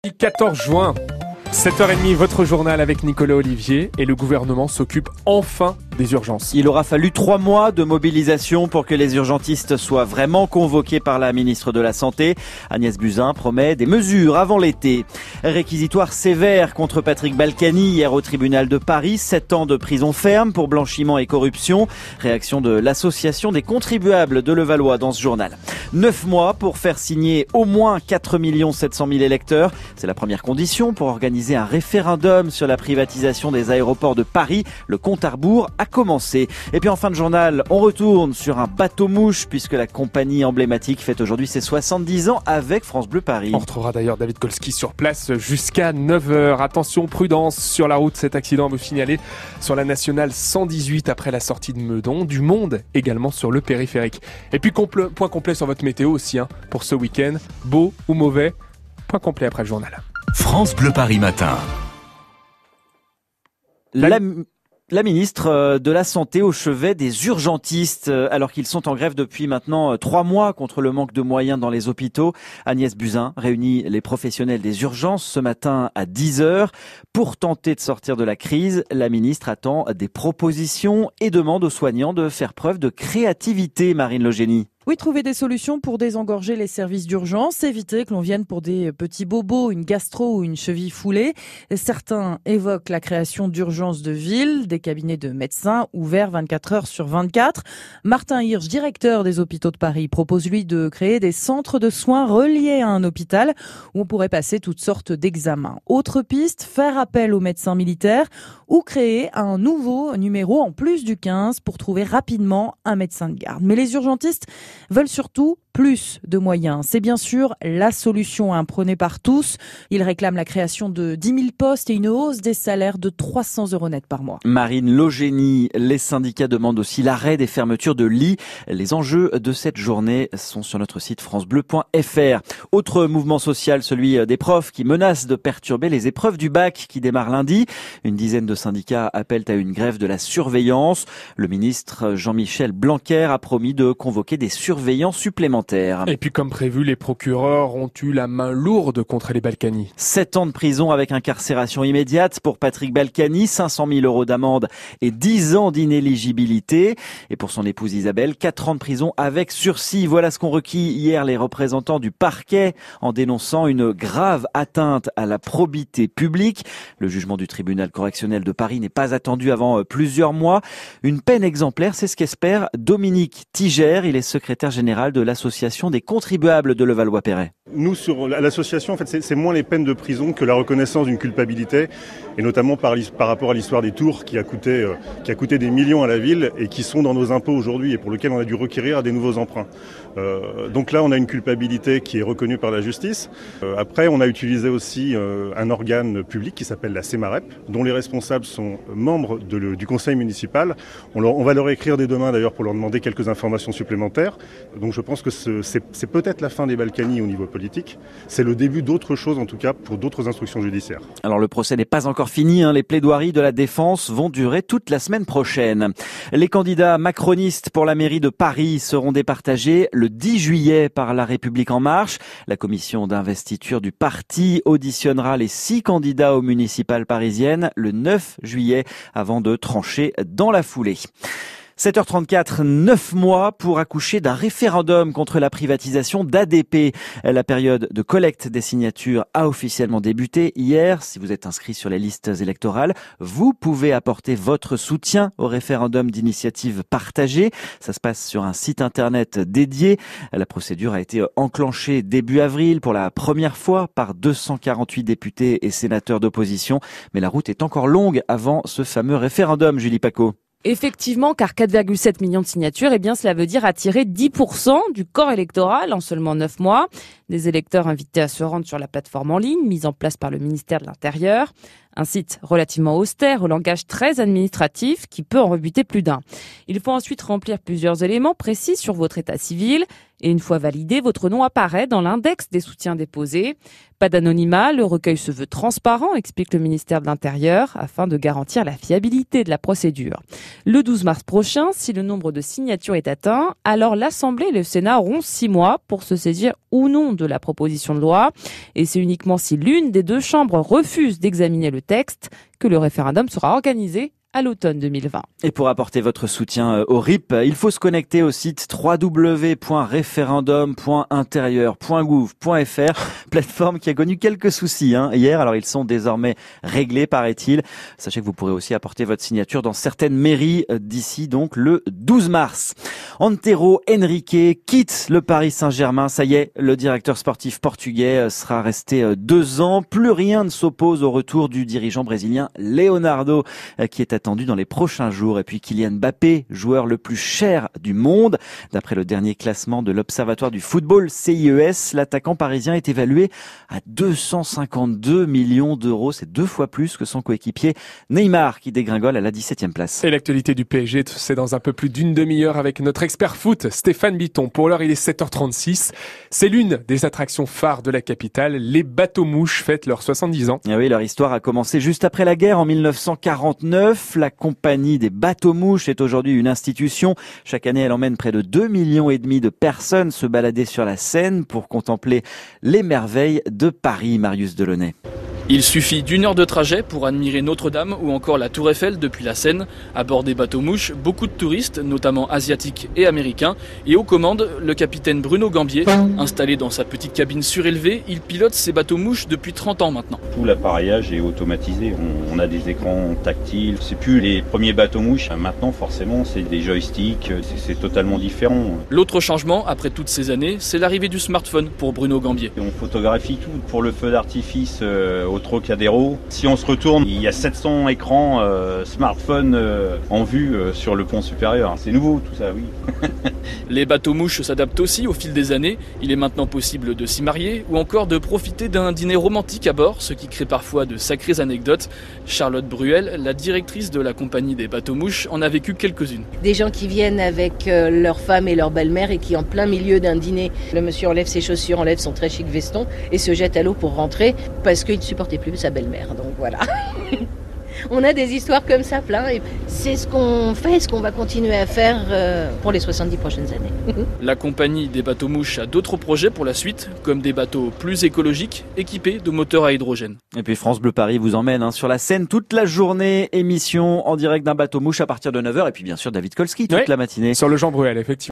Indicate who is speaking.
Speaker 1: 14 juin, 7h30, votre journal avec Nicolas Olivier et le gouvernement s'occupe enfin des urgences.
Speaker 2: Il aura fallu 3 mois de mobilisation pour que les urgentistes soient vraiment convoqués par la ministre de la Santé. Agnès Buzyn promet des mesures avant l'été. Réquisitoire sévère contre Patrick Balkany hier au tribunal de Paris. 7 ans de prison ferme pour blanchiment et corruption. Réaction de l'association des contribuables de Levallois dans ce journal. 9 mois pour faire signer au moins 4 700 000 électeurs. C'est la première condition pour organiser un référendum sur la privatisation des aéroports de Paris. Le compte à rebours a commencé. Et puis en fin de journal, on retourne sur un bateau-mouche puisque la compagnie emblématique fête aujourd'hui ses 70 ans avec France Bleu Paris.
Speaker 1: On retrouvera d'ailleurs David Kolski sur place jusqu'à 9h. Attention, prudence sur la route. Cet accident vous signalé sur la nationale 118 après la sortie de Meudon. Du monde également sur le périphérique. Et puis point complet sur votre météo aussi pour ce week-end. Beau ou mauvais? Point complet après le journal.
Speaker 3: France Bleu Paris matin.
Speaker 2: La ministre de la Santé au chevet des urgentistes, alors qu'ils sont en grève depuis maintenant 3 mois contre le manque de moyens dans les hôpitaux. Agnès Buzyn réunit les professionnels des urgences ce matin à 10h. Pour tenter de sortir de la crise, la ministre attend des propositions et demande aux soignants de faire preuve de créativité, Marine Logénie.
Speaker 4: Oui, trouver des solutions pour désengorger les services d'urgence, éviter que l'on vienne pour des petits bobos, une gastro ou une cheville foulée. Certains évoquent la création d'urgences de ville, des cabinets de médecins ouverts 24 heures sur 24. Martin Hirsch, directeur des hôpitaux de Paris, propose lui de créer des centres de soins reliés à un hôpital où on pourrait passer toutes sortes d'examens. Autre piste, faire appel aux médecins militaires ou créer un nouveau numéro en plus du 15 pour trouver rapidement un médecin de garde. Mais les urgentistes veulent surtout plus de moyens. C'est bien sûr la solution prônée par tous. Ils réclament la création de 10 000 postes et une hausse des salaires de 300 € net par mois.
Speaker 2: Marine Logénie, les syndicats demandent aussi l'arrêt des fermetures de lits. Les enjeux de cette journée sont sur notre site francebleu.fr. Autre mouvement social, celui des profs qui menacent de perturber les épreuves du bac qui démarrent lundi. Une dizaine de syndicats appellent à une grève de la surveillance. Le ministre Jean-Michel Blanquer a promis de convoquer des surveillants supplémentaires.
Speaker 1: Et puis comme prévu, les procureurs ont eu la main lourde contre les Balkany.
Speaker 2: 7 ans de prison avec incarcération immédiate pour Patrick Balkany, 500 000 € d'amende et 10 ans d'inéligibilité. Et pour son épouse Isabelle, 4 ans de prison avec sursis. Voilà ce qu'ont requis hier les représentants du parquet en dénonçant une grave atteinte à la probité publique. Le jugement du tribunal correctionnel de Paris n'est pas attendu avant plusieurs mois. Une peine exemplaire, c'est ce qu'espère Dominique Tiger. Il est secrétaire général de l'association des contribuables de Levallois-Perret.
Speaker 5: Nous, sur l'association, en fait, c'est moins les peines de prison que la reconnaissance d'une culpabilité, et notamment par rapport à l'histoire des tours qui a coûté des millions à la ville et qui sont dans nos impôts aujourd'hui et pour lequel on a dû requérir des nouveaux emprunts. Donc là, on a une culpabilité qui est reconnue par la justice. Après, on a utilisé aussi un organe public qui s'appelle la CEMAREP, dont les responsables sont membres du conseil municipal. On va leur écrire dès demain d'ailleurs pour leur demander quelques informations supplémentaires. Donc je pense que c'est peut-être la fin des Balkany au niveau politique. C'est le début d'autre chose, en tout cas, pour d'autres instructions judiciaires.
Speaker 2: Alors le procès n'est pas encore fini. Les plaidoiries de la défense vont durer toute la semaine prochaine. Les candidats macronistes pour la mairie de Paris seront départagés le 10 juillet par La République En Marche. La commission d'investiture du parti auditionnera les 6 candidats aux municipales parisiennes le 9 juillet avant de trancher dans la foulée. 7h34, 9 mois pour accoucher d'un référendum contre la privatisation d'ADP. La période de collecte des signatures a officiellement débuté hier. Si vous êtes inscrit sur les listes électorales, vous pouvez apporter votre soutien au référendum d'initiative partagée. Ça se passe sur un site internet dédié. La procédure a été enclenchée début avril pour la première fois par 248 députés et sénateurs d'opposition. Mais la route est encore longue avant ce fameux référendum, Julie Paco.
Speaker 6: Effectivement, car 4,7 millions de signatures, cela veut dire attirer 10% du corps électoral en seulement 9 mois. Des électeurs invités à se rendre sur la plateforme en ligne, mise en place par le ministère de l'Intérieur. Un site relativement austère, au langage très administratif, qui peut en rebuter plus d'un. Il faut ensuite remplir plusieurs éléments précis sur votre état civil. Et une fois validé, votre nom apparaît dans l'index des soutiens déposés. Pas d'anonymat, le recueil se veut transparent, explique le ministère de l'Intérieur, afin de garantir la fiabilité de la procédure. Le 12 mars prochain, si le nombre de signatures est atteint, alors l'Assemblée et le Sénat auront 6 mois pour se saisir ou non de la proposition de loi. Et c'est uniquement si l'une des deux chambres refuse d'examiner le texte que le référendum sera organisé à l'automne 2020.
Speaker 2: Et pour apporter votre soutien au RIP, il faut se connecter au site www.referendum.intérieur.gouv.fr, plateforme qui a connu quelques soucis hier. Alors ils sont désormais réglés, paraît-il. Sachez que vous pourrez aussi apporter votre signature dans certaines mairies d'ici donc le 12 mars. Antero Henrique quitte le Paris Saint-Germain. Ça y est, le directeur sportif portugais sera resté 2 ans. Plus rien ne s'oppose au retour du dirigeant brésilien Leonardo, qui est attendu dans les prochains jours. Et puis Kylian Mbappé, joueur le plus cher du monde. D'après le dernier classement de l'Observatoire du football CIES, l'attaquant parisien est évalué à 252 millions d'euros. C'est 2 fois plus que son coéquipier Neymar, qui dégringole à la 17e place.
Speaker 1: Et l'actualité du PSG, c'est dans un peu plus d'une demi-heure avec notre expert foot, Stéphane Bitton. Pour l'heure, il est 7h36. C'est l'une des attractions phares de la capitale. Les bateaux-mouches fêtent leurs 70 ans.
Speaker 2: Et oui, leur histoire a commencé juste après la guerre en 1949. La compagnie des bateaux-mouches est aujourd'hui une institution. Chaque année, elle emmène près de 2,5 millions de personnes se balader sur la Seine pour contempler les merveilles de Paris. Marius Delaunay.
Speaker 7: Il suffit d'1 heure de trajet pour admirer Notre-Dame ou encore la Tour Eiffel depuis la Seine. À bord des bateaux-mouches, beaucoup de touristes, notamment asiatiques et américains. Et aux commandes, le capitaine Bruno Gambier. Installé dans sa petite cabine surélevée, il pilote ses bateaux-mouches depuis 30 ans maintenant.
Speaker 8: Tout l'appareillage est automatisé. On a des écrans tactiles. C'est plus les premiers bateaux-mouches. Maintenant, forcément, c'est des joysticks. C'est totalement différent.
Speaker 7: L'autre changement, après toutes ces années, c'est l'arrivée du smartphone pour Bruno Gambier.
Speaker 8: On photographie tout. Pour le feu d'artifice au Trocadéro, si on se retourne, il y a 700 écrans smartphones en vue sur le pont supérieur. C'est nouveau tout ça, oui.
Speaker 7: Les bateaux-mouches s'adaptent aussi au fil des années. Il est maintenant possible de s'y marier ou encore de profiter d'un dîner romantique à bord, ce qui crée parfois de sacrées anecdotes. Charlotte Bruel, la directrice de la compagnie des bateaux-mouches, en a vécu quelques-unes.
Speaker 9: Des gens qui viennent avec leur femme et leur belle-mère et qui, en plein milieu d'un dîner, le monsieur enlève ses chaussures, enlève son très chic veston et se jette à l'eau pour rentrer parce qu'il ne supportait plus sa belle-mère. Donc voilà. On a des histoires comme ça plein et c'est ce qu'on fait, ce qu'on va continuer à faire pour les 70 prochaines années.
Speaker 7: La compagnie des bateaux-mouches a d'autres projets pour la suite, comme des bateaux plus écologiques équipés de moteurs à hydrogène.
Speaker 2: Et puis France Bleu Paris vous emmène sur la Seine toute la journée, émission en direct d'un bateau-mouche à partir de 9h et puis bien sûr David Kolski toute la matinée.
Speaker 1: Sur le Jean Bruel, effectivement.